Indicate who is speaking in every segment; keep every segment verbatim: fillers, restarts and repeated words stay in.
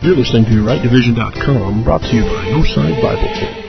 Speaker 1: You're listening to right division dot com, brought to you by Northside Bible Church.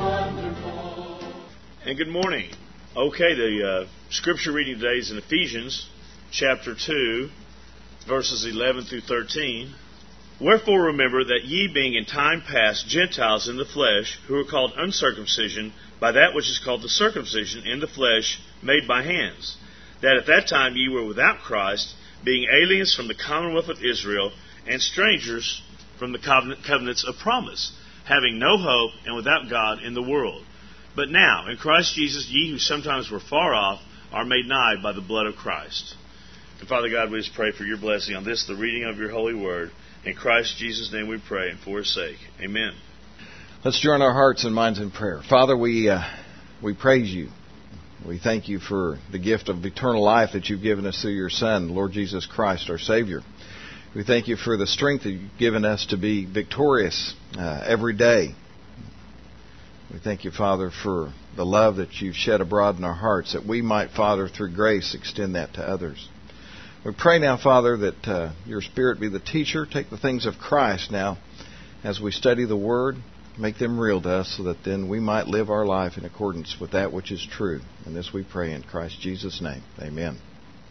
Speaker 2: And good morning. Okay, the uh, scripture reading today is in Ephesians chapter two, verses eleven through thirteen. Wherefore remember that ye being in time past Gentiles in the flesh, who are called uncircumcision by that which is called the circumcision in the flesh made by hands, that at that time ye were without Christ, being aliens from the commonwealth of Israel, and strangers from the covenants of promise, having no hope and without God in the world. But now, in Christ Jesus, ye who sometimes were far off are made nigh by the blood of Christ. And Father God, we just pray for your blessing on this, the reading of your holy word. In Christ Jesus' name we pray, and for his sake. Amen.
Speaker 3: Let's join our hearts and minds in prayer. Father, we uh, we praise you. We thank you for the gift of eternal life that you've given us through your Son, Lord Jesus Christ, our Savior. We thank you for the strength that you've given us to be victorious uh, every day. We thank you, Father, for the love that you've shed abroad in our hearts, that we might, Father, through grace, extend that to others. We pray now, Father, that uh, your Spirit be the teacher. Take the things of Christ now as we study the Word, make them real to us so that then we might live our life in accordance with that which is true. And this we pray in Christ Jesus' name. Amen.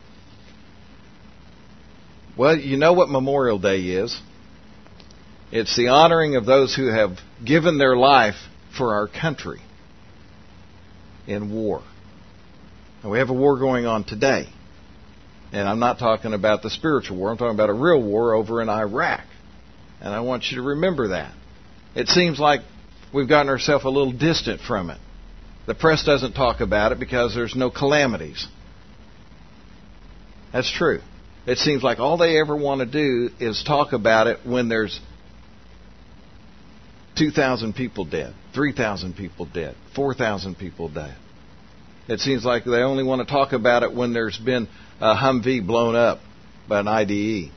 Speaker 3: Well, you know what Memorial Day is. It's the honoring of those who have given their life for our country in war. And we have a war going on today. And I'm not talking about the spiritual war. I'm talking about a real war over in Iraq. And I want you to remember that. It seems like we've gotten ourselves a little distant from it. The press doesn't talk about it because there's no calamities. That's true. It seems like all they ever want to do is talk about it when there's two thousand people dead, three thousand people dead, four thousand people dead. It seems like they only want to talk about it when there's been a Humvee blown up by an I D E.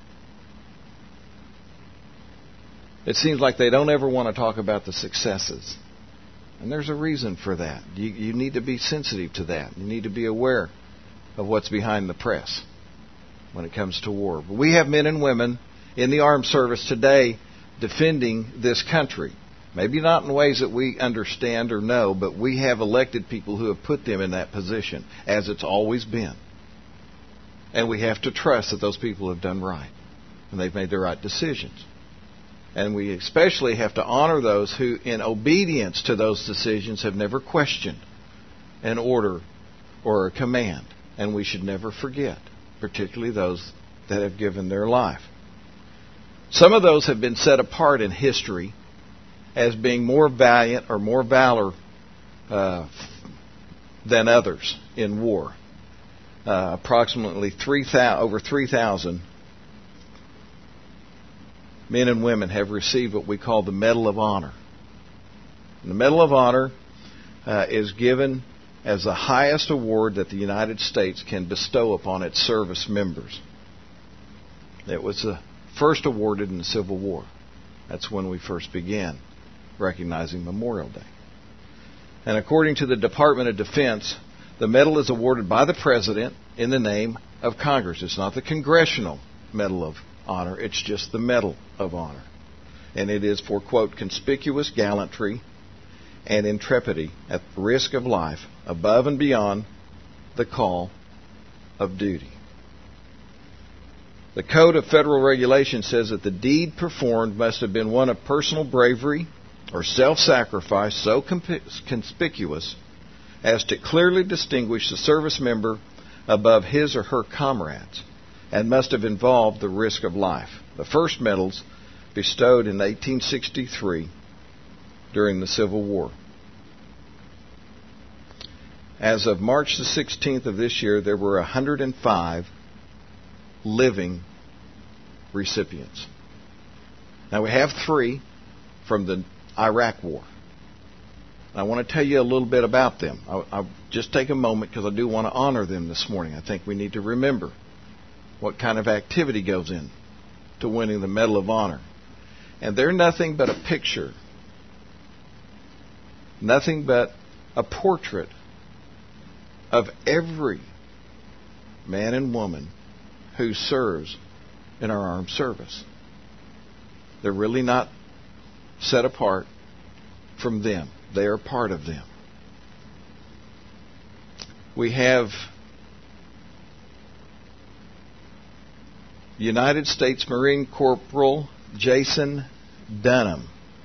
Speaker 3: It seems like they don't ever want to talk about the successes. And there's a reason for that. You, you need to be sensitive to that. You need to be aware of what's behind the press when it comes to war. But we have men and women in the armed service today defending this country. Maybe not in ways that we understand or know, but we have elected people who have put them in that position, as it's always been. And we have to trust that those people have done right, and they've made the right decisions. And we especially have to honor those who, in obedience to those decisions, have never questioned an order or a command. And we should never forget, particularly those that have given their life. Some of those have been set apart in history as being more valiant or more valor uh, than others in war. Uh, approximately three thousand, over three thousand men and women have received what we call the Medal of Honor. And the Medal of Honor uh, is given as the highest award that the United States can bestow upon its service members. It was uh, first awarded in the Civil War. That's when we first began recognizing Memorial Day. And according to the Department of Defense, the medal is awarded by the President in the name of Congress. It's not the Congressional Medal of Honor. It's just the Medal of Honor. And it is for, quote, conspicuous gallantry and intrepidity at the risk of life above and beyond the call of duty. The Code of Federal Regulations says that the deed performed must have been one of personal bravery or self-sacrifice so conspicuous as to clearly distinguish the service member above his or her comrades, and must have involved the risk of life. The first medals bestowed in eighteen sixty-three during the Civil War. As of March the sixteenth of this year, there were one hundred five living recipients. Now we have three from the Iraq War. I want to tell you a little bit about them. I'll, I'll just take a moment because I do want to honor them this morning. I think we need to remember what kind of activity goes in to winning the Medal of Honor. And they're nothing but a picture, nothing but a portrait of every man and woman who serves in our armed service. They're really not set apart from them. They are part of them. We have United States Marine Corporal Jason Dunham.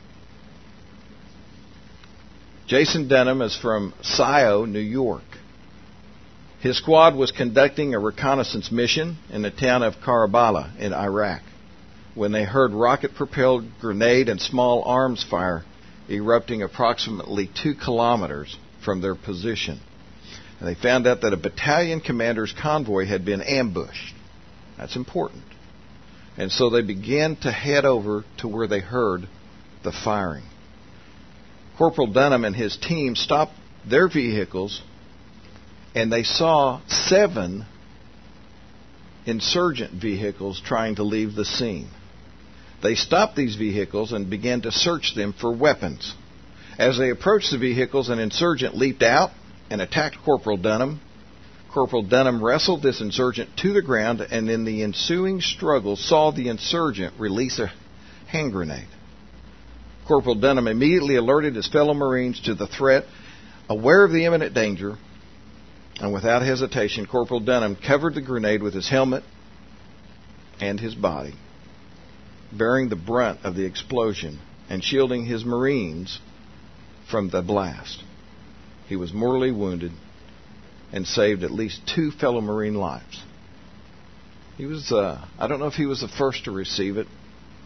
Speaker 3: Jason Dunham is from Scio, New York. His squad was conducting a reconnaissance mission in the town of Karbala in Iraq when they heard rocket-propelled grenade and small arms fire erupting approximately two kilometers from their position. And they found out that a battalion commander's convoy had been ambushed. That's important. And so they began to head over to where they heard the firing. Corporal Dunham and his team stopped their vehicles, and they saw seven insurgent vehicles trying to leave the scene. They stopped these vehicles and began to search them for weapons. As they approached the vehicles, an insurgent leaped out and attacked Corporal Dunham. Corporal Dunham wrestled this insurgent to the ground, and in the ensuing struggle saw the insurgent release a hand grenade. Corporal Dunham immediately alerted his fellow Marines to the threat. Aware of the imminent danger, and without hesitation, Corporal Dunham covered the grenade with his helmet and his body, bearing the brunt of the explosion and shielding his Marines from the blast. He was mortally wounded and saved at least two fellow Marine lives. He was, uh, I don't know if he was the first to receive it,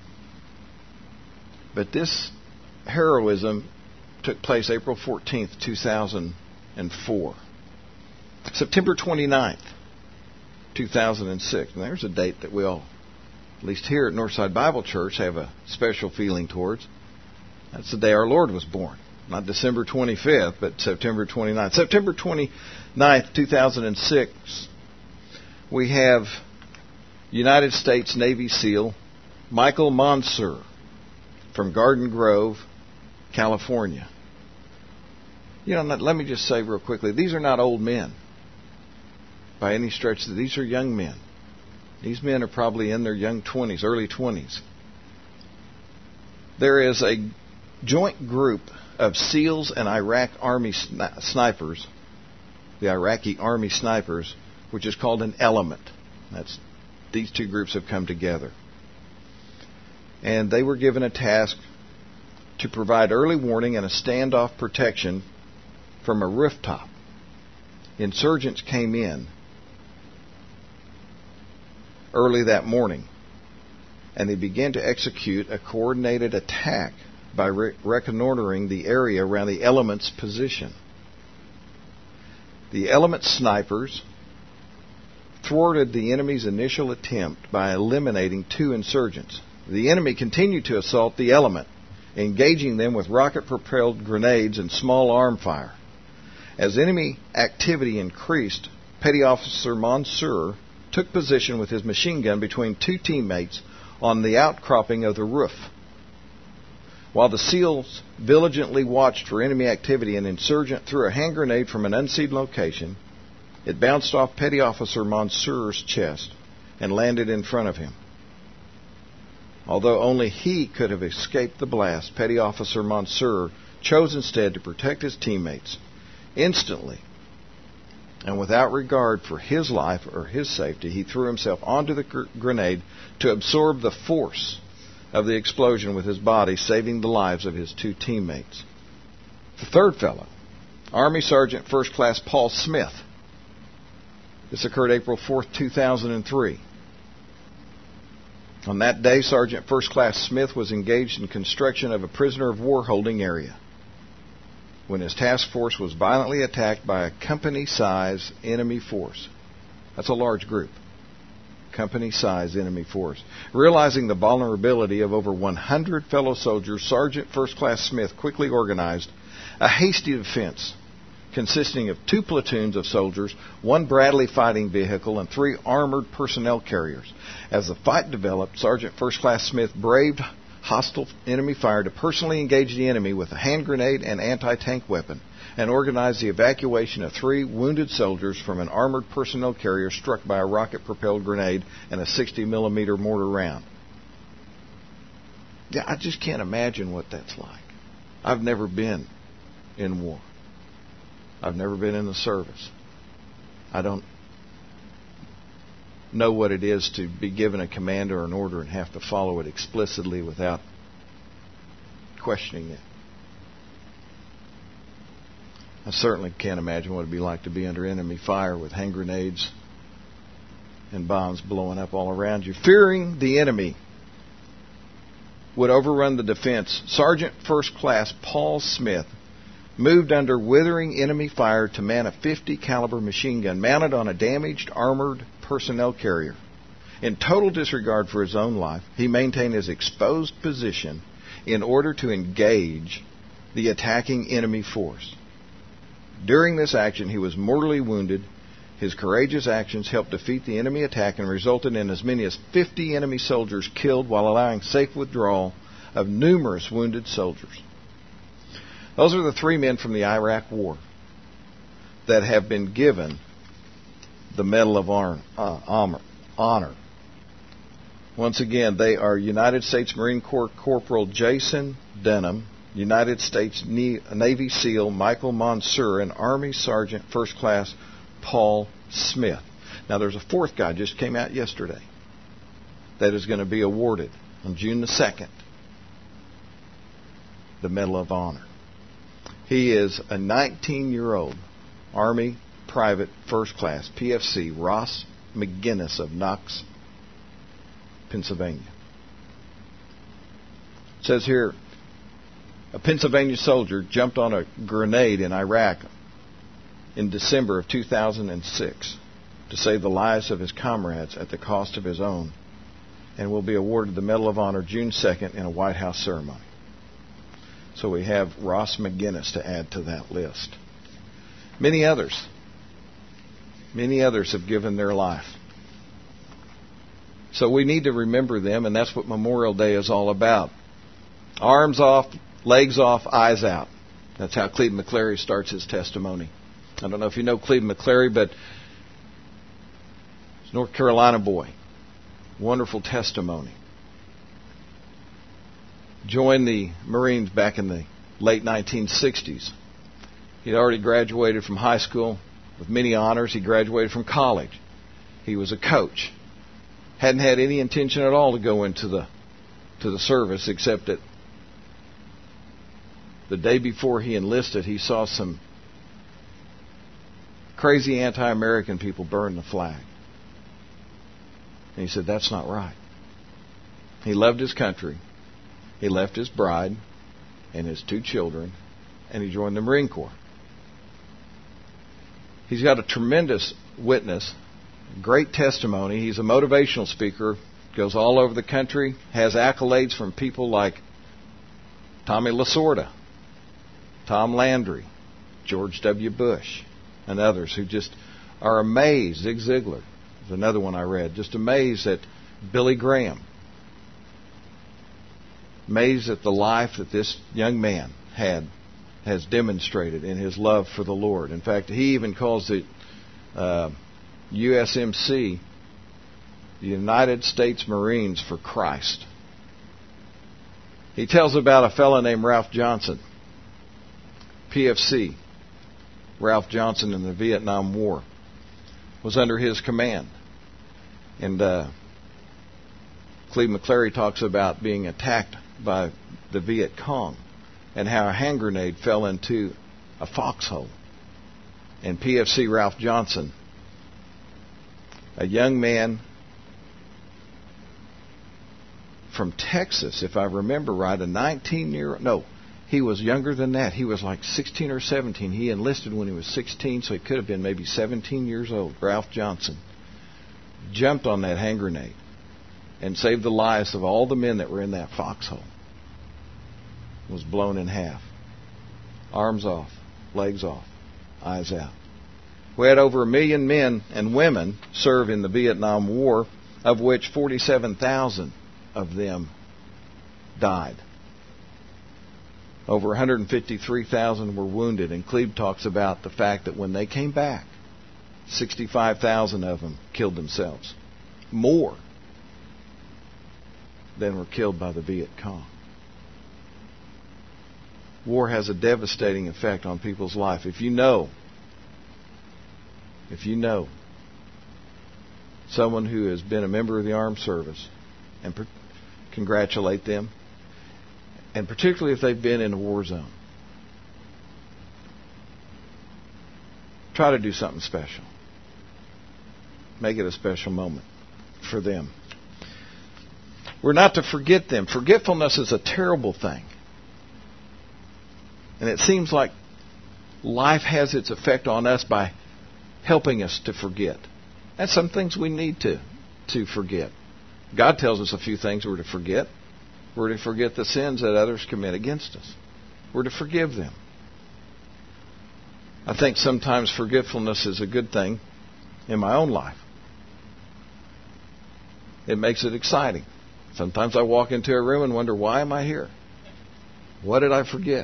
Speaker 3: but this heroism took place April fourteenth, two thousand four. September twenty-ninth, two thousand six. And there's a date that we all, at least here at Northside Bible Church, have a special feeling towards. That's the day our Lord was born. Not December twenty-fifth, but September twenty-ninth. September twenty-ninth, two thousand six, we have United States Navy SEAL Michael Monsoor from Garden Grove, California. You know, let me just say real quickly, these are not old men by any stretch. These are young men. These men are probably in their young twenties, early twenties. There is a joint group of SEALs and Iraq Army sni- snipers, the Iraqi Army snipers, which is called an element. That's these two groups have come together. And they were given a task to provide early warning and a standoff protection from a rooftop. Insurgents came in early that morning, and they began to execute a coordinated attack by re- reconnoitering the area around the element's position. The element snipers thwarted the enemy's initial attempt by eliminating two insurgents. The enemy continued to assault the element, engaging them with rocket-propelled grenades and small arm fire. As enemy activity increased, Petty Officer Monsoor took position with his machine gun between two teammates on the outcropping of the roof. While the SEALs diligently watched for enemy activity, an insurgent threw a hand grenade from an unseen location. It bounced off Petty Officer Monsoor's chest and landed in front of him. Although only he could have escaped the blast, Petty Officer Monsoor chose instead to protect his teammates. Instantly, and without regard for his life or his safety, he threw himself onto the gr- grenade to absorb the force of the explosion with his body, saving the lives of his two teammates. The third fellow, Army Sergeant First Class Paul Smith. This occurred April fourth, two thousand three. On that day, Sergeant First Class Smith was engaged in construction of a prisoner of war holding area when his task force was violently attacked by a company-size enemy force. That's a large group. Company-size enemy force. Realizing the vulnerability of over one hundred fellow soldiers, Sergeant First Class Smith quickly organized a hasty defense consisting of two platoons of soldiers, one Bradley fighting vehicle, and three armored personnel carriers. As the fight developed, Sergeant First Class Smith braved hostile enemy fire to personally engage the enemy with a hand grenade and anti-tank weapon and organized the evacuation of three wounded soldiers from an armored personnel carrier struck by a rocket-propelled grenade and a sixty millimeter mortar round. Yeah, I just can't imagine what that's like. I've never been in war. I've never been in the service. I don't know what it is to be given a command or an order and have to follow it explicitly without questioning it. I certainly can't imagine what it would be like to be under enemy fire with hand grenades and bombs blowing up all around you. Fearing the enemy would overrun the defense, Sergeant First Class Paul Smith moved under withering enemy fire to man a fifty caliber machine gun mounted on a damaged armored personnel carrier. In total disregard for his own life, he maintained his exposed position in order to engage the attacking enemy force. During this action, he was mortally wounded. His courageous actions helped defeat the enemy attack and resulted in as many as fifty enemy soldiers killed while allowing safe withdrawal of numerous wounded soldiers. Those are the three men from the Iraq War that have been given the Medal of Honor. Once again, they are United States Marine Corps Corporal Jason Denham, United States Navy SEAL Michael Monsoor, and Army Sergeant First Class Paul Smith. Now, there's a fourth guy just came out yesterday that is going to be awarded on June the second the Medal of Honor. He is a nineteen-year-old Army Private First Class, P F C, Ross McGinnis of Knox, Pennsylvania. It says here, a Pennsylvania soldier jumped on a grenade in Iraq in December of two thousand six to save the lives of his comrades at the cost of his own, and will be awarded the Medal of Honor June second in a White House ceremony. So we have Ross McGinnis to add to that list. Many others, many others have given their life. So we need to remember them, and that's what Memorial Day is all about. Arms off, legs off, eyes out. That's how Cleveland McClary starts his testimony. I don't know if you know Cleveland McClary, but he's a North Carolina boy. Wonderful testimony. Joined the Marines back in the late nineteen sixties. He'd already graduated from high school with many honors. He graduated from college. He was a coach. Hadn't had any intention at all to go into the to the service, except that the day before he enlisted, he saw some crazy anti-American people burn the flag. And he said, that's not right. He loved his country. He left his bride and his two children, and he joined the Marine Corps. He's got a tremendous witness, great testimony. He's a motivational speaker, goes all over the country, has accolades from people like Tommy Lasorda, Tom Landry, George W. Bush, and others who just are amazed. Zig Ziglar is another one I read, just amazed at Billy Graham. Amazed at the life that this young man had, has demonstrated in his love for the Lord. In fact, he even calls the uh, U S M C the United States Marines for Christ. He tells about a fellow named Ralph Johnson, P F C. Ralph Johnson in the Vietnam War was under his command. And uh, Cleveland McClary talks about being attacked by the Viet Cong and how a hand grenade fell into a foxhole. And P F C Ralph Johnson, a young man from Texas, if I remember right, a nineteen-year-old, no, he was younger than that. He was like sixteen or seventeen. He enlisted when he was sixteen, so he could have been maybe seventeen years old. Ralph Johnson jumped on that hand grenade and saved the lives of all the men that were in that foxhole. Was blown in half. Arms off, legs off, eyes out. We had over a million men and women serve in the Vietnam War, of which forty-seven thousand of them died. Over one hundred fifty-three thousand were wounded, and Cleve talks about the fact that when they came back, sixty-five thousand of them killed themselves. More than were killed by the Viet Cong. War has a devastating effect on people's life. If you know, if you know someone who has been a member of the armed service, and per- congratulate them, and particularly if they've been in a war zone, try to do something special. Make it a special moment for them. We're not to forget them. Forgetfulness is a terrible thing. And it seems like life has its effect on us by helping us to forget. And some things we need to, to forget. God tells us a few things we're to forget. We're to forget the sins that others commit against us. We're to forgive them. I think sometimes forgetfulness is a good thing in my own life. It makes it exciting. Sometimes I walk into a room and wonder, why am I here? What did I forget?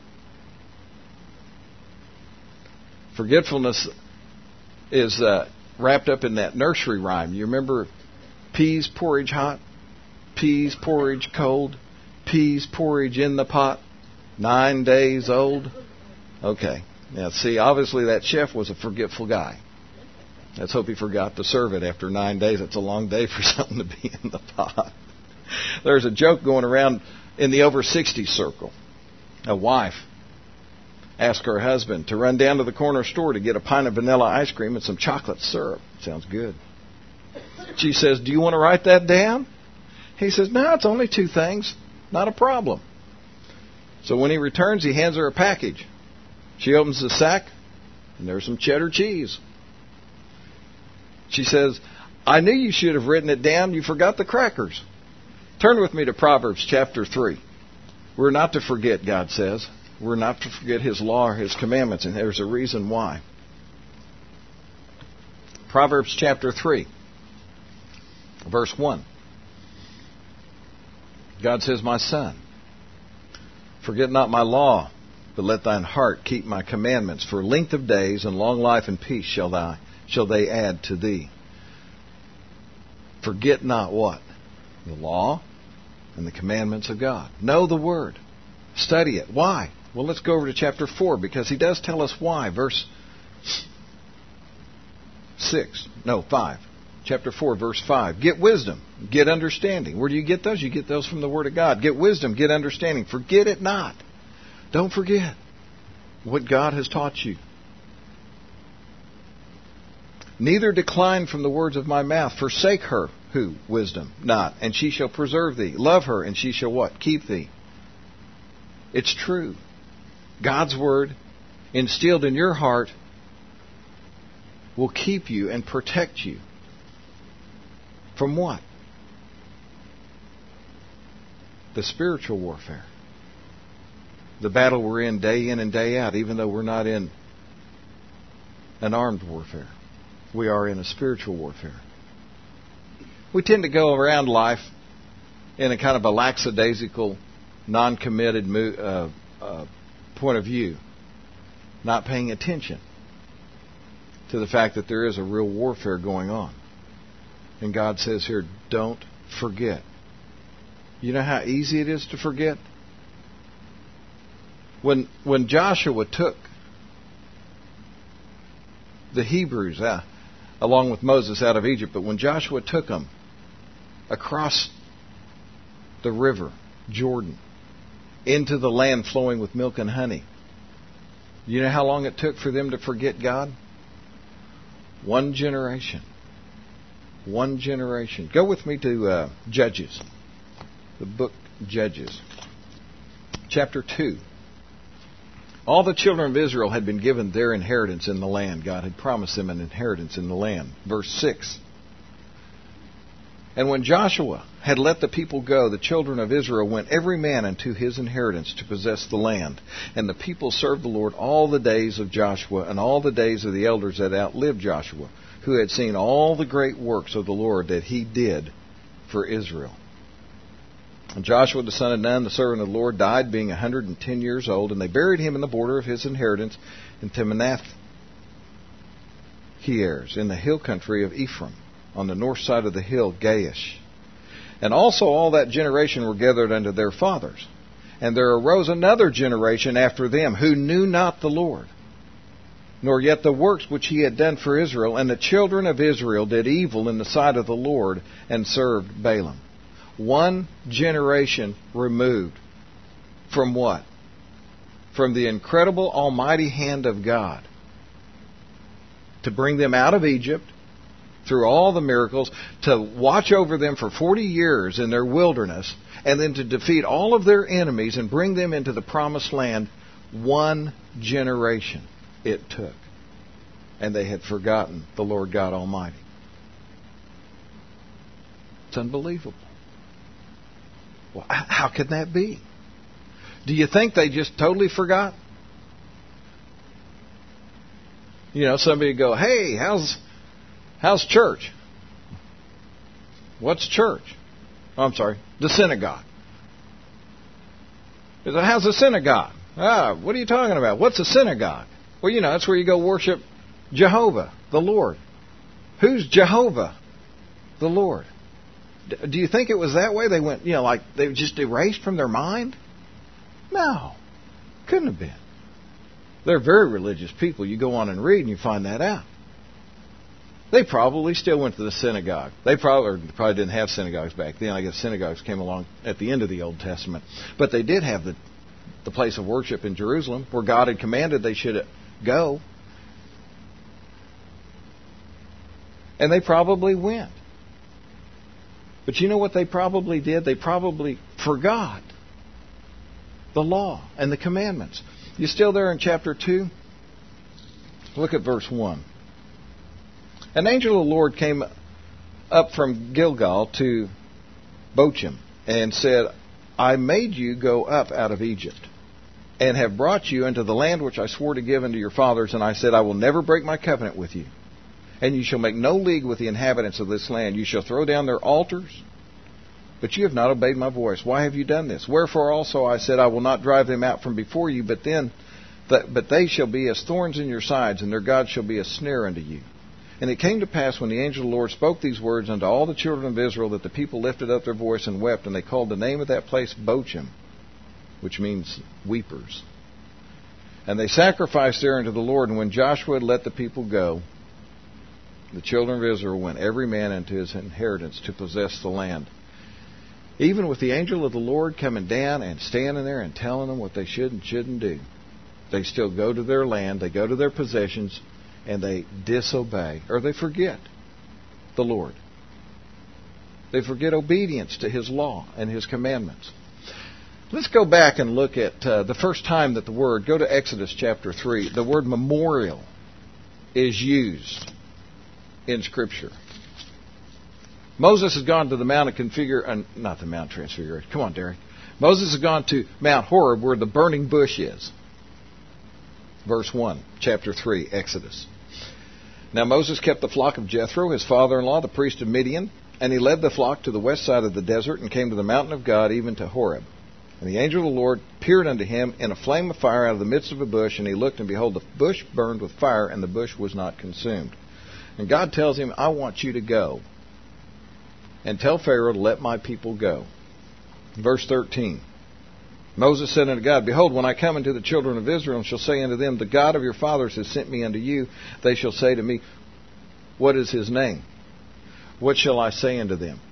Speaker 3: Forgetfulness is uh, wrapped up in that nursery rhyme. You remember peas porridge hot, peas porridge cold, peas porridge in the pot, nine days old? Okay. Now, see, obviously that chef was a forgetful guy. Let's hope he forgot to serve it after nine days. It's a long day for something to be in the pot. There's a joke going around in the over sixty circle. A wife asked her husband to run down to the corner store to get a pint of vanilla ice cream and some chocolate syrup. Sounds good. She says, do you want to write that down? He says, no, it's only two things. Not a problem. So when he returns, he hands her a package. She opens the sack, and there's some cheddar cheese. She says, I knew you should have written it down. You forgot the crackers. Turn with me to Proverbs chapter three. We're not to forget, God says. We're not to forget His law or His commandments, and there's a reason why. Proverbs chapter three, verse one. God says, my son, forget not my law, but let thine heart keep my commandments. For length of days and long life and peace shall thy shall they add to thee. Forget not what? The law and the commandments of God. Know the Word. Study it. Why? Well, let's go over to chapter four, because he does tell us why. Verse six. No, five. Chapter four, verse five. Get wisdom. Get understanding. Where do you get those? You get those from the Word of God. Get wisdom. Get understanding. Forget it not. Don't forget what God has taught you. Neither decline from the words of my mouth. Forsake her, who? Wisdom, not. And she shall preserve thee. Love her, and she shall what? Keep thee. It's true. God's Word, instilled in your heart, will keep you and protect you. From what? The spiritual warfare. The battle we're in day in and day out, even though we're not in an armed warfare. We are in a spiritual warfare. We tend to go around life in a kind of a lackadaisical, non-committed uh, uh, point of view, not paying attention to the fact that there is a real warfare going on. And God says here, don't forget. You know how easy it is to forget? When when Joshua took the Hebrews out, along with Moses out of Egypt, but when Joshua took them across the river, Jordan, into the land flowing with milk and honey, you know how long it took for them to forget God? One generation. One generation. Go with me to uh, Judges, the book Judges, chapter two. All the children of Israel had been given their inheritance in the land. God had promised them an inheritance in the land. Verse six. And when Joshua had let the people go, the children of Israel went every man into his inheritance to possess the land. And the people served the Lord all the days of Joshua and all the days of the elders that outlived Joshua, who had seen all the great works of the Lord that He did for Israel. And Joshua the son of Nun, the servant of the Lord, died being a hundred and ten years old, and they buried him in the border of his inheritance in Timnath Heres, in the hill country of Ephraim, on the north side of the hill Gaash. And also all that generation were gathered unto their fathers. And there arose another generation after them, who knew not the Lord, nor yet the works which he had done for Israel. And the children of Israel did evil in the sight of the Lord, and served Balaam. One generation removed from what? From the incredible almighty hand of God to bring them out of Egypt through all the miracles, to watch over them for forty years in their wilderness, and then to defeat all of their enemies and bring them into the promised land. One generation it took. And they had forgotten the Lord God Almighty. It's unbelievable. Well, how can that be? Do you think they just totally forgot? You know, somebody go, hey, how's how's church? What's church? Oh, I'm sorry, the synagogue. He said, how's the synagogue? Ah, what are you talking about? What's a synagogue? Well, you know, that's where you go worship Jehovah, the Lord. Who's Jehovah, the Lord? Do you think it was that way? They went, you know, like they were just erased from their mind? No, couldn't have been. They're very religious people. You go on and read and you find that out. They probably still went to the synagogue. They probably, or probably didn't have synagogues back then. I guess synagogues came along at the end of the Old Testament. But they did have the, the place of worship in Jerusalem where God had commanded they should go. And they probably went. But you know what they probably did? They probably forgot the law and the commandments. You still there in chapter two? Look at verse one. An angel of the Lord came up from Gilgal to Bochim and said, I made you go up out of Egypt and have brought you into the land which I swore to give unto your fathers. And I said, I will never break my covenant with you. And you shall make no league with the inhabitants of this land. You shall throw down their altars. But you have not obeyed my voice. Why have you done this? Wherefore also I said, I will not drive them out from before you, but then, that, but they shall be as thorns in your sides, and their God shall be a snare unto you. And it came to pass when the angel of the Lord spoke these words unto all the children of Israel, that the people lifted up their voice and wept, and they called the name of that place Bochim, which means weepers. And they sacrificed there unto the Lord. And when Joshua had let the people go, the children of Israel went every man into his inheritance to possess the land. Even with the angel of the Lord coming down and standing there and telling them what they should and shouldn't do, they still go to their land, they go to their possessions, and they disobey, or they forget the Lord. They forget obedience to His law and His commandments. Let's go back and look at uh, the first time that the word, go to Exodus chapter three, the word memorial is used in Scripture. Moses has gone to the Mount of Configure, uh, not the Mount Transfiguration. Come on, Derek. Moses has gone to Mount Horeb where the burning bush is. Verse one, chapter three, Exodus. Now Moses kept the flock of Jethro, his father-in-law, the priest of Midian, and he led the flock to the west side of the desert and came to the mountain of God, even to Horeb. And the angel of the Lord appeared unto him in a flame of fire out of the midst of a bush, and he looked, and behold, the bush burned with fire, and the bush was not consumed. And God tells him, I want you to go and tell Pharaoh to let my people go. Verse thirteen. Moses said unto God, Behold, when I come unto the children of Israel, and shall say unto them, The God of your fathers has sent me unto you, they shall say to me, What is his name? What shall I say unto them?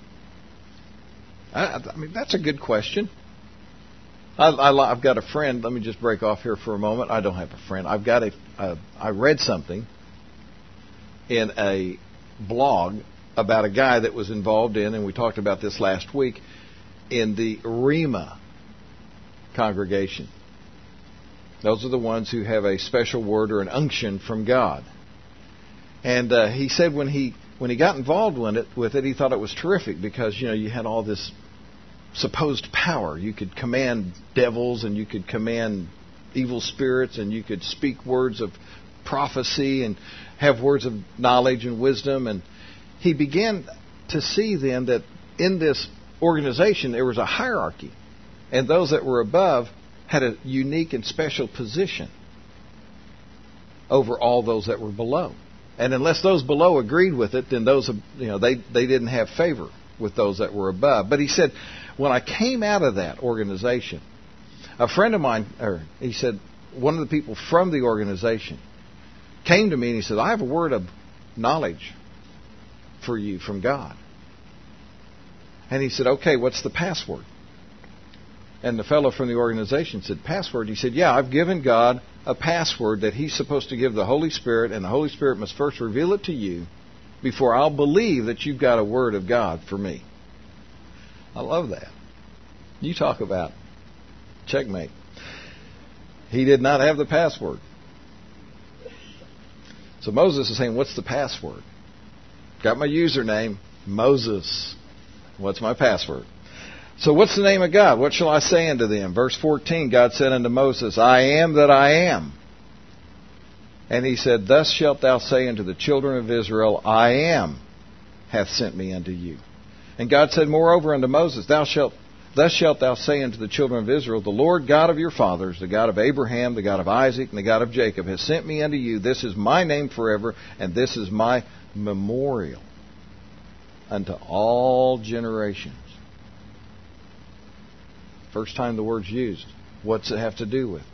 Speaker 3: I, I mean, that's a good question. I, I, I've got a friend. Let me just break off here for a moment. I don't have a friend. I've got a. a I read something in a blog about a guy that was involved in, and we talked about this last week, in the Rhema congregation. Those are the ones who have a special word or an unction from God. And uh, he said when he when he got involved with it, with it, he thought it was terrific because, you know, you had all this supposed power. You could command devils, and you could command evil spirits, and you could speak words of prophecy and have words of knowledge and wisdom. And he began to see then that in this organization there was a hierarchy, and those that were above had a unique and special position over all those that were below. And unless those below agreed with it, then those, you know, they, they didn't have favor with those that were above. But he said, when I came out of that organization, A friend of mine, or he said, one of the people from the organization came to me and he said, I have a word of knowledge for you from God. And he said, okay, what's the password? And the fellow from the organization said, password? He said, yeah, I've given God a password that He's supposed to give the Holy Spirit, and the Holy Spirit must first reveal it to you before I'll believe that you've got a word of God for me. I love that. You talk about checkmate. He did not have the password. So Moses is saying, what's the password? Got my username, Moses. What's my password? So what's the name of God? What shall I say unto them? Verse fourteen, God said unto Moses, I am that I am. And he said, thus shalt thou say unto the children of Israel, I am hath sent me unto you. And God said moreover unto Moses, Thou shalt Thus shalt thou say unto the children of Israel, the Lord God of your fathers, the God of Abraham, the God of Isaac, and the God of Jacob, has sent me unto you. This is my name forever, and this is my memorial unto all generations. First time the word's used. What's it have to do with?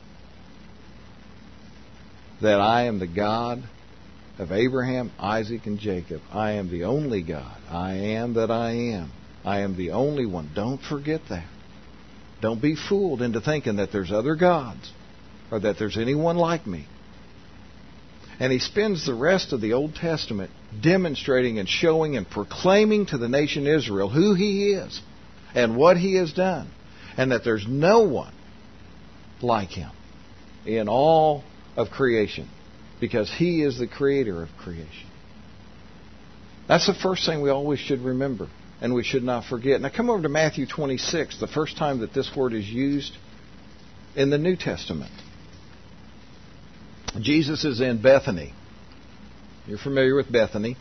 Speaker 3: That I am the God of Abraham, Isaac, and Jacob. I am the only God. I am that I am. I am the only one. Don't forget that. Don't be fooled into thinking that there's other gods or that there's anyone like me. And he spends the rest of the Old Testament demonstrating and showing and proclaiming to the nation Israel who He is and what He has done, and that there's no one like Him in all of creation, because He is the creator of creation. That's the first thing we always should remember, and we should not forget. Now come over to Matthew twenty-six, the first time that this word is used in the New Testament. Jesus is in Bethany. You're familiar with Bethany.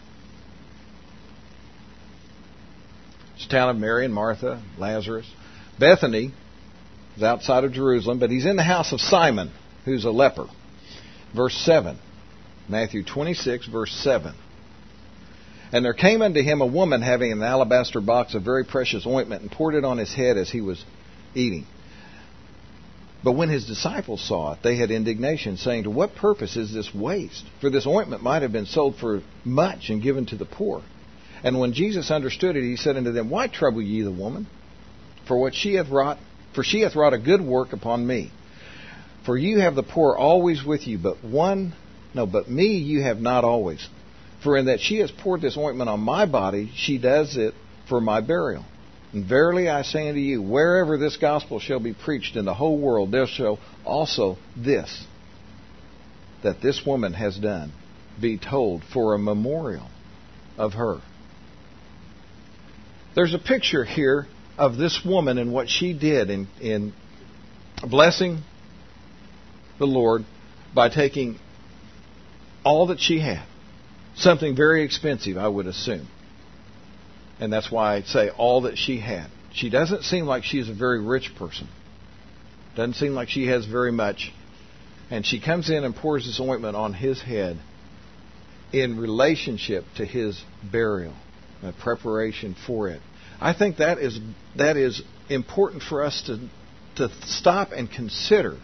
Speaker 3: It's the town of Mary and Martha, Lazarus. Bethany is outside of Jerusalem, but He's in the house of Simon, who's a leper. Verse seven. Matthew twenty-six, verse seven. And there came unto him a woman having an alabaster box of very precious ointment, and poured it on his head as he was eating. But when his disciples saw it, they had indignation, saying, to what purpose is this waste? For this ointment might have been sold for much and given to the poor. And when Jesus understood it, He said unto them, why trouble ye the woman? For what she hath wrought, for she hath wrought a good work upon me. For you have the poor always with you, but one, no, but me you have not always. For in that she has poured this ointment on my body, she does it for my burial. And verily I say unto you, wherever this gospel shall be preached in the whole world, there shall also this, that this woman has done, be told for a memorial of her. There's a picture here of this woman and what she did in, in blessing the Lord by taking all that she had. Something very expensive, I would assume. And that's why I say all that she had. She doesn't seem like she's a very rich person. Doesn't seem like she has very much. And she comes in and pours this ointment on his head in relationship to his burial, a preparation for it. I think that is that is important for us to to stop and consider.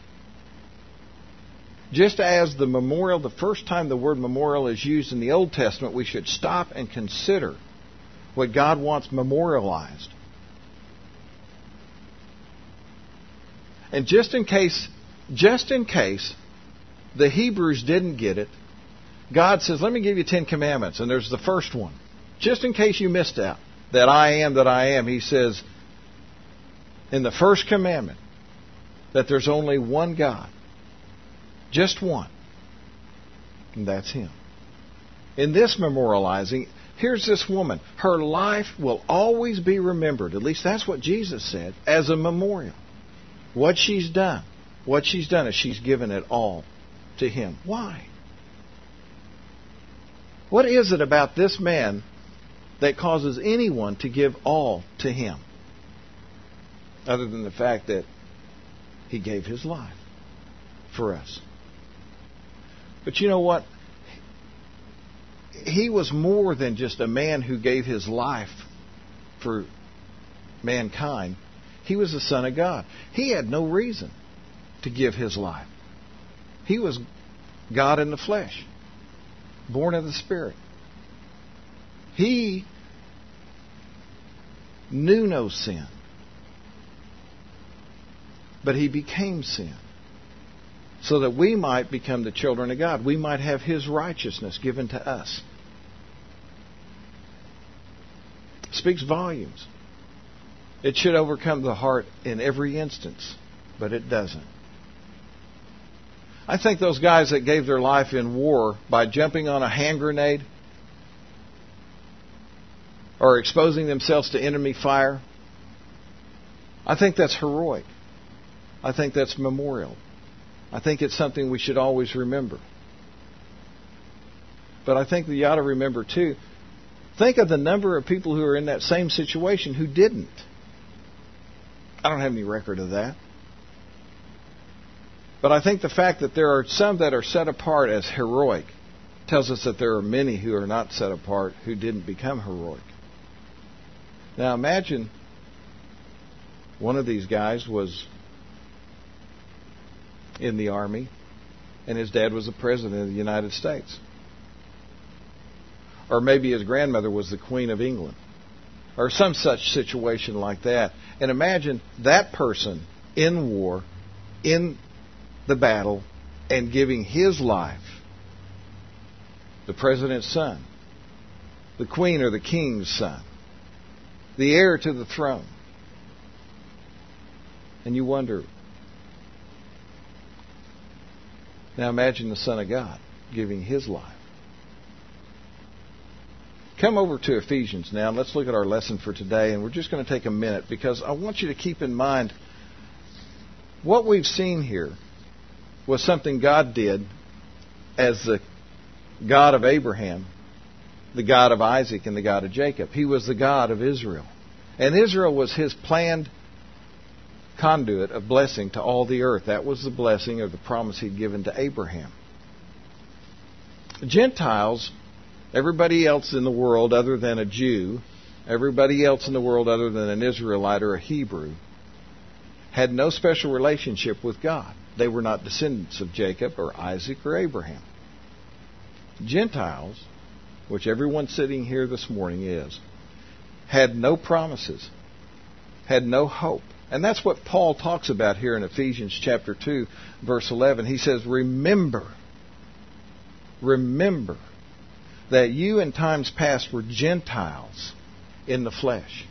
Speaker 3: Just as the memorial, the first time the word memorial is used in the Old Testament, we should stop and consider what God wants memorialized. And just in case, just in case the Hebrews didn't get it, God says, let me give you Ten Commandments. And there's the first one. Just in case you missed out, that I am that I am, He says in the first commandment that there's only one God. Just one. And that's Him. In this memorializing, here's this woman. Her life will always be remembered, at least that's what Jesus said, as a memorial. What she's done. What she's done is she's given it all to Him. Why? What is it about this man that causes anyone to give all to him? Other than the fact that He gave His life for us. But you know what? He was more than just a man who gave his life for mankind. He was the Son of God. He had no reason to give His life. He was God in the flesh, born of the Spirit. He knew no sin, but He became sin so that we might become the children of God. We might have His righteousness given to us. It speaks volumes. It should overcome the heart in every instance, but it doesn't. I think those guys that gave their life in war by jumping on a hand grenade or exposing themselves to enemy fire, I think that's heroic. I think that's memorial. I think it's something we should always remember. But I think that you ought to remember too, think of the number of people who are in that same situation who didn't. I don't have any record of that. But I think the fact that there are some that are set apart as heroic tells us that there are many who are not set apart who didn't become heroic. Now imagine one of these guys was in the army and his dad was the president of the United States. Or maybe his grandmother was the Queen of England. Or some such situation like that. And imagine that person in war, in the battle, and giving his life. The president's son. The queen or the king's son. The heir to the throne. And you wonder, now imagine the Son of God giving His life. Come over to Ephesians now. Let's look at our lesson for today. And we're just going to take a minute because I want you to keep in mind what we've seen here was something God did as the God of Abraham, the God of Isaac, and the God of Jacob. He was the God of Israel. And Israel was His planned conduit of blessing to all the earth. That was the blessing or the promise He'd given to Abraham. Gentiles, everybody else in the world other than a Jew, everybody else in the world other than an Israelite or a Hebrew, had no special relationship with God. They were not descendants of Jacob or Isaac or Abraham. Gentiles, which everyone sitting here this morning is, had no promises, had no hope. And that's what Paul talks about here in Ephesians chapter two, verse eleven. He says, remember, remember that you in times past were Gentiles in the flesh.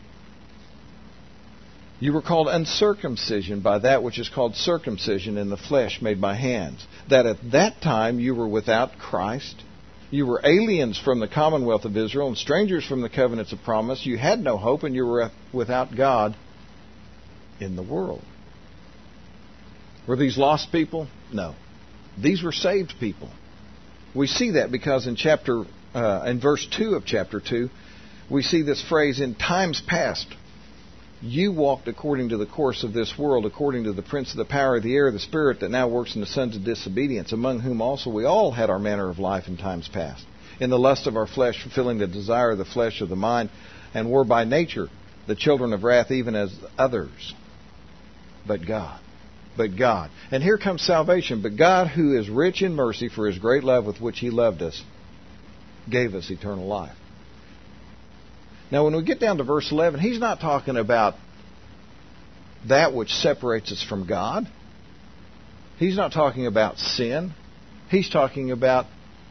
Speaker 3: You were called uncircumcision by that which is called circumcision in the flesh made by hands. That at that time you were without Christ. You were aliens from the commonwealth of Israel and strangers from the covenants of promise. You had no hope and you were without God in the world. Were these lost people? No. These were saved people. We see that because in chapter, uh, in verse two of chapter two, we see this phrase, in times past, you walked according to the course of this world, according to the prince of the power of the air, the spirit that now works in the sons of disobedience, among whom also we all had our manner of life in times past, in the lust of our flesh, fulfilling the desire of the flesh of the mind, and were by nature the children of wrath, even as others. But God. But God. And here comes salvation. But God, who is rich in mercy for His great love with which He loved us, gave us eternal life. Now, when we get down to verse eleven, He's not talking about that which separates us from God. He's not talking about sin. He's talking about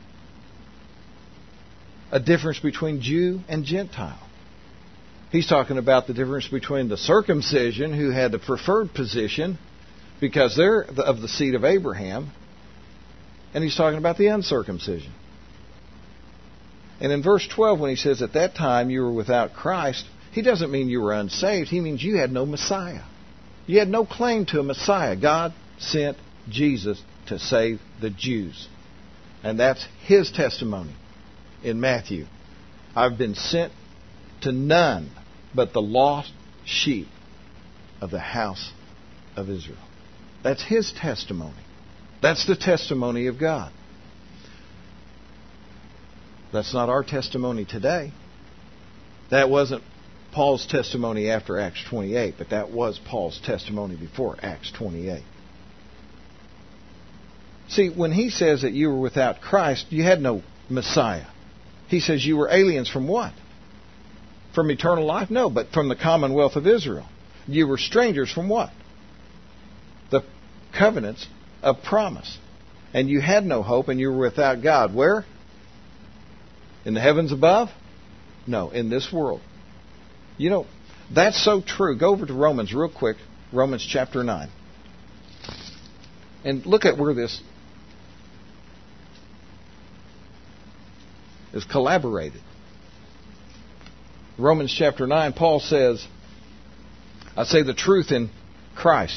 Speaker 3: a difference between Jew and Gentile. He's talking about the difference between the circumcision, who had the preferred position because they're of the seed of Abraham, and He's talking about the uncircumcision. And in verse twelve, when He says, at that time you were without Christ, He doesn't mean you were unsaved. He means you had no Messiah. You had no claim to a Messiah. God sent Jesus to save the Jews. And that's His testimony in Matthew. I've been sent to none but the lost sheep of the house of Israel. That's His testimony. That's the testimony of God. That's not our testimony today. That wasn't Paul's testimony after Acts twenty-eight, but that was Paul's testimony before Acts twenty-eight. See, when he says that you were without Christ, you had no Messiah. He says you were aliens from what? From eternal life? No, but from the commonwealth of Israel. You were strangers from what? The covenants of promise. And you had no hope, and you were without God. Where? In the heavens above? No, in this world. You know, that's so true. Go over to Romans real quick. Romans chapter nine. And look at where this is collaborated. Romans chapter nine, Paul says, I say the truth in Christ.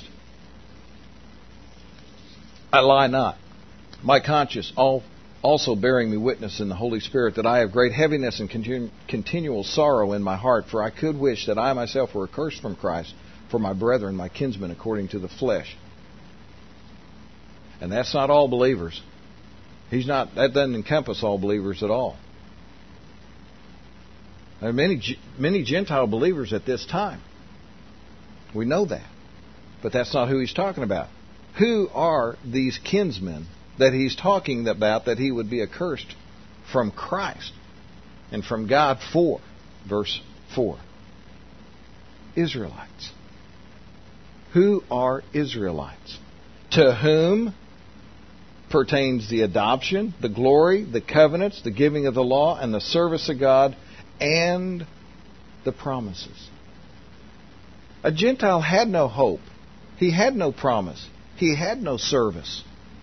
Speaker 3: I lie not. My conscience all, also bearing me witness in the Holy Spirit that I have great heaviness and continu- continual sorrow in my heart, for I could wish that I myself were accursed from Christ for my brethren, my kinsmen, according to the flesh. And that's not all believers. He's not. That doesn't encompass all believers at all. There are many, many Gentile believers at this time. We know that. But that's not who he's talking about. Who are these kinsmen that he's talking about that he would be accursed from Christ and from God for? Verse four. Israelites. Who are Israelites? To whom pertains the adoption, the glory, the covenants, the giving of the law, and the service of God, and the promises. A Gentile had no hope. He had no promise. He had no service.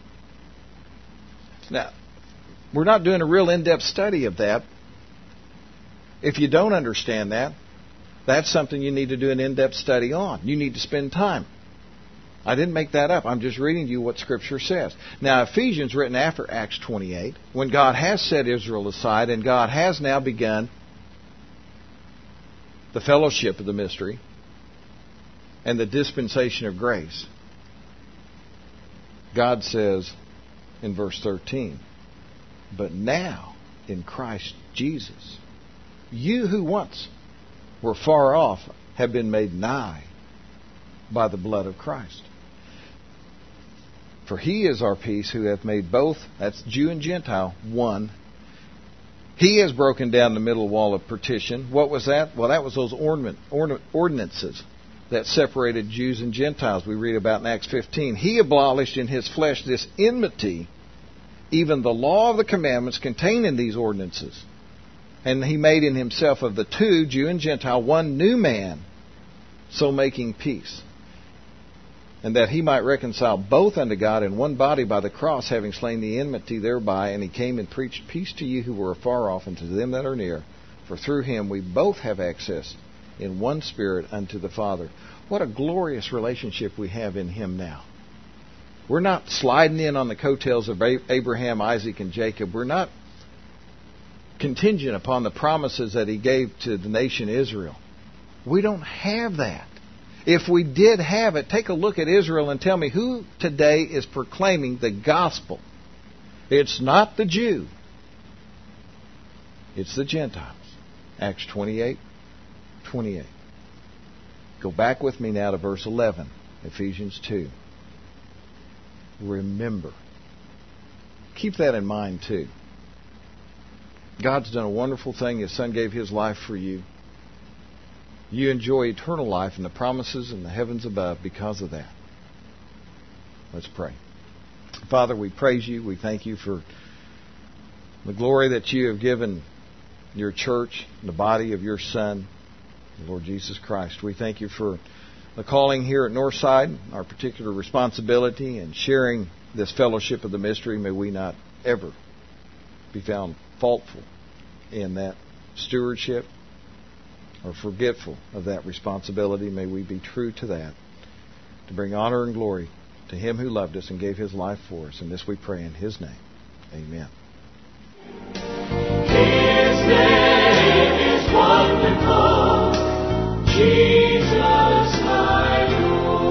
Speaker 3: Now, we're not doing a real in-depth study of that. If you don't understand that, that's something you need to do an in-depth study on. You need to spend time. I didn't make that up. I'm just reading to you what Scripture says. Now, Ephesians, written after Acts twenty-eight, when God has set Israel aside and God has now begun the fellowship of the mystery and the dispensation of grace, God says in verse thirteen, but now in Christ Jesus, you who once were far off have been made nigh by the blood of Christ. For he is our peace, who hath made both, that's Jew and Gentile, one. He has broken down the middle wall of partition. What was that? Well, that was those ornament, ornament, ordinances that separated Jews and Gentiles we read about in Acts fifteen. He abolished in his flesh this enmity, even the law of the commandments contained in these ordinances. And he made in himself of the two, Jew and Gentile, one new man, so making peace. And that he might reconcile both unto God in one body by the cross, having slain the enmity thereby. And he came and preached peace to you who were afar off, and to them that are near. For through him we both have access in one Spirit unto the Father. What a glorious relationship we have in him now. We're not sliding in on the coattails of Abraham, Isaac, and Jacob. We're not contingent upon the promises that he gave to the nation Israel. We don't have that. If we did have it, take a look at Israel and tell me who today is proclaiming the gospel. It's not the Jew. It's the Gentiles. Acts twenty-eight, twenty-eight. Go back with me now to verse eleven, Ephesians two. Remember. Keep that in mind too. God's done a wonderful thing. His Son gave His life for you. You enjoy eternal life and the promises in the heavens above because of that. Let's pray. Father, we praise you. We thank you for the glory that you have given your church, the body of your Son, the Lord Jesus Christ. We thank you for the calling here at Northside, our particular responsibility in sharing this fellowship of the mystery. May we not ever be found faultful in that stewardship or forgetful of that responsibility. May we be true to that, to bring honor and glory to Him who loved us and gave His life for us. And this we pray in His name. Amen.
Speaker 4: His name is wonderful, Jesus my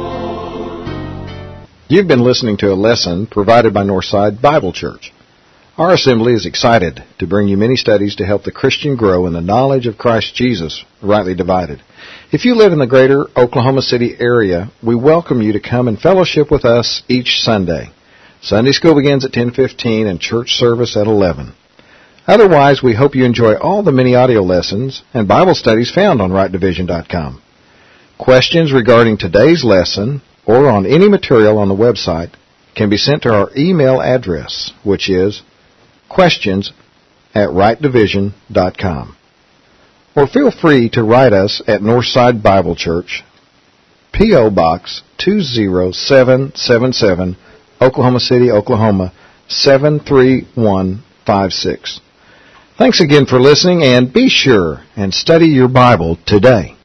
Speaker 4: Lord.
Speaker 3: You've been listening to a lesson provided by Northside Bible Church. Our assembly is excited to bring you many studies to help the Christian grow in the knowledge of Christ Jesus, rightly divided. If you live in the greater Oklahoma City area, we welcome you to come and fellowship with us each Sunday. Sunday school begins at ten fifteen and church service at eleven. Otherwise, we hope you enjoy all the many audio lessons and Bible studies found on right division dot com. Questions regarding today's lesson or on any material on the website can be sent to our email address, which is questions at right division dot com. Or feel free to write us at Northside Bible Church, P O. Box two zero seven seven seven, Oklahoma City, Oklahoma seven three one five six. Thanks again for listening, and be sure and study your Bible today.